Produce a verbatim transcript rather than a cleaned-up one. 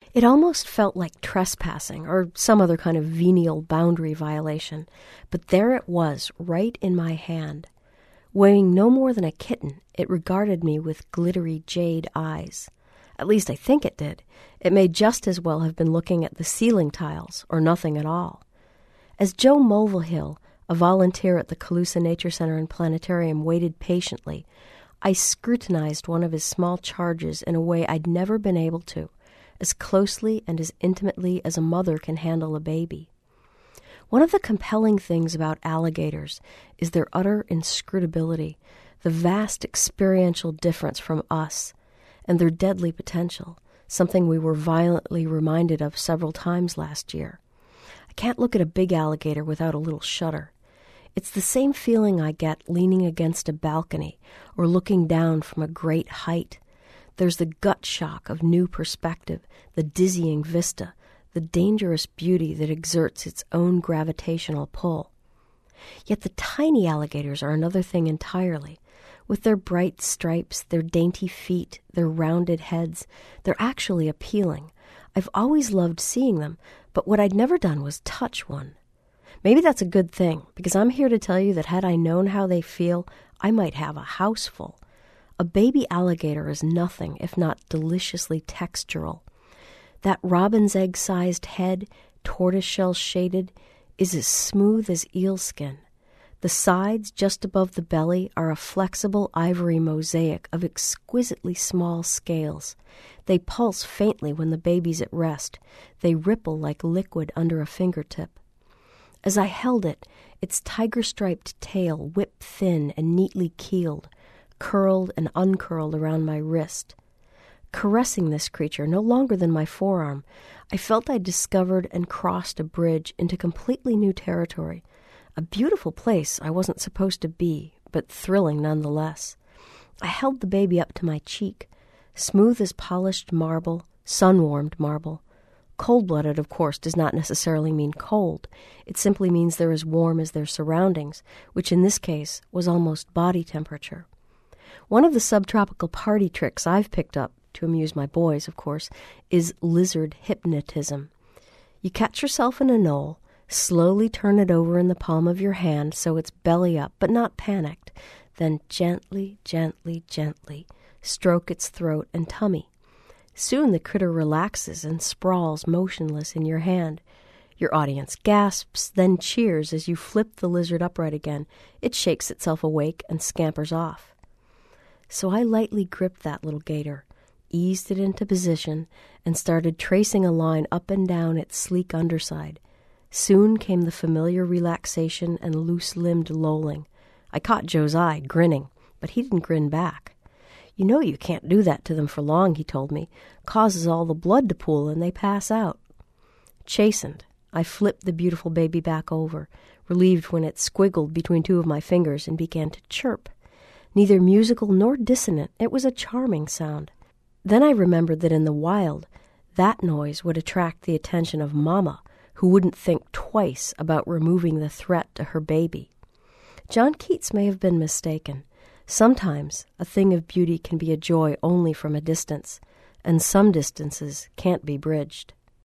It almost felt like trespassing or some other kind of venial boundary violation, but there it was, right in my hand. Weighing no more than a kitten, it regarded me with glittery jade eyes. At least I think it did. It may just as well have been looking at the ceiling tiles, or nothing at all. As Joe Mulvihill, a volunteer at the Calusa Nature Center and Planetarium, waited patiently, I scrutinized one of his small charges in a way I'd never been able to, as closely and as intimately as a mother can handle a baby. One of the compelling things about alligators is their utter inscrutability, the vast experiential difference from us, and their deadly potential, something we were violently reminded of several times last year. I can't look at a big alligator without a little shudder. It's the same feeling I get leaning against a balcony or looking down from a great height. There's the gut shock of new perspective, the dizzying vista, the dangerous beauty that exerts its own gravitational pull. Yet the tiny alligators are another thing entirely. With their bright stripes, their dainty feet, their rounded heads, they're actually appealing. I've always loved seeing them, but what I'd never done was touch one. Maybe that's a good thing, because I'm here to tell you that had I known how they feel, I might have a house full. A baby alligator is nothing if not deliciously textural. That robin's egg-sized head, tortoiseshell shaded, is as smooth as eel skin. The sides, just above the belly, are a flexible ivory mosaic of exquisitely small scales. They pulse faintly when the baby's at rest. They ripple like liquid under a fingertip. As I held it, its tiger-striped tail, whip-thin and neatly keeled, curled and uncurled around my wrist. Caressing this creature, no longer than my forearm, I felt I'd discovered and crossed a bridge into completely new territory. A beautiful place I wasn't supposed to be, but thrilling nonetheless. I held the baby up to my cheek, smooth as polished marble, sun-warmed marble. Cold-blooded, of course, does not necessarily mean cold. It simply means they're as warm as their surroundings, which in this case was almost body temperature. One of the subtropical party tricks I've picked up, to amuse my boys, of course, is lizard hypnotism. You catch yourself in a knoll, slowly turn it over in the palm of your hand so it's belly up, but not panicked. Then gently, gently, gently stroke its throat and tummy. Soon the critter relaxes and sprawls motionless in your hand. Your audience gasps, then cheers as you flip the lizard upright again. It shakes itself awake and scampers off. So I lightly gripped that little gator, eased it into position, and started tracing a line up and down its sleek underside. Soon came the familiar relaxation and loose-limbed lolling. I caught Joe's eye, grinning, but he didn't grin back. You know you can't do that to them for long, he told me. Causes all the blood to pool and they pass out. Chastened, I flipped the beautiful baby back over, relieved when it squiggled between two of my fingers and began to chirp. Neither musical nor dissonant, it was a charming sound. Then I remembered that in the wild, that noise would attract the attention of Mama, who wouldn't think twice about removing the threat to her baby. John Keats may have been mistaken. Sometimes a thing of beauty can be a joy only from a distance, and some distances can't be bridged.